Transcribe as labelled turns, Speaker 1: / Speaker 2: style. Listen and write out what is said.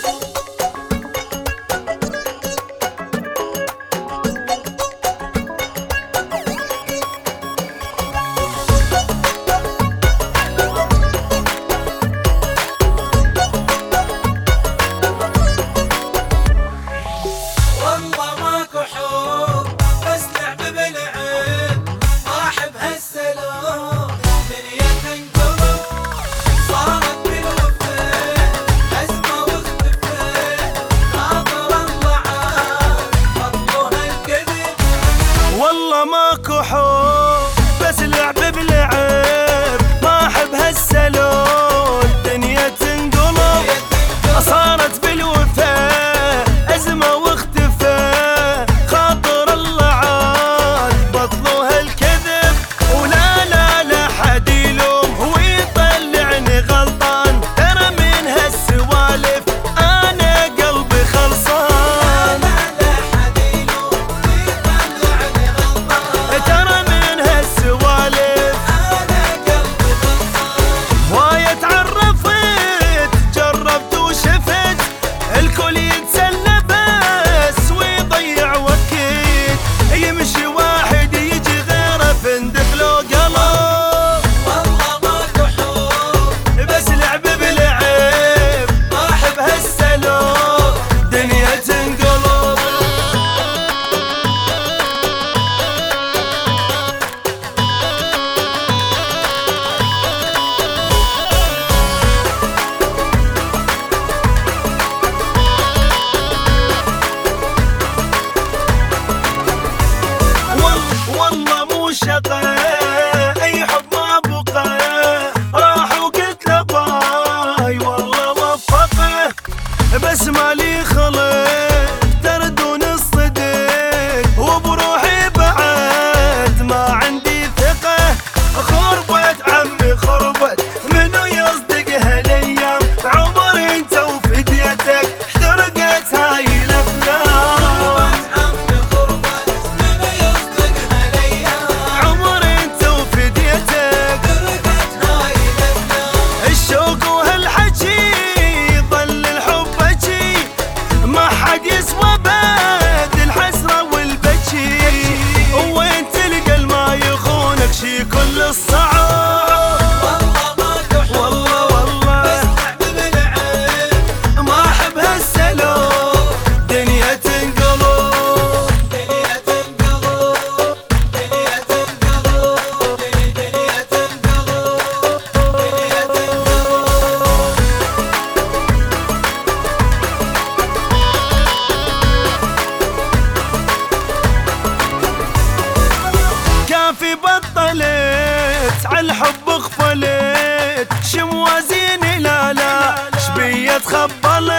Speaker 1: والله ماكو حب بس لعب بلعب، ما احب هالسلول دنيا تنقلب، صارت بالوفاء ازمه واختفى، خاطر الله عاد بطلوا هالكذب، ولا لا لا حد يلوم ويطلعني غلطان، ترى من هالسوالف انا قلبي خلصان. اي حب ما بقى راح وقلت له باي، والله وفقه بس مالي خلق تردون الصدق، وبروحي بعد ما عندي ثقه، خربت عمي خربت منو يصدق هالايام، عمر انت وفديتك احترقت هاي الافلام. يسوى بعد الحسرة والبكي، وين تلقى الما يخونك شي كل الصعاب. والله ماكو حب والله بس لعب بالعين، ما احب هالسلوك دنيا تنقلب، دنيا تنقلب، دنيا تنقلب، دنيا تنقلب، دنيا تنقلب. كافي بطلت عالحب غفلت، شموازيني لا لا شبيه تخبلت.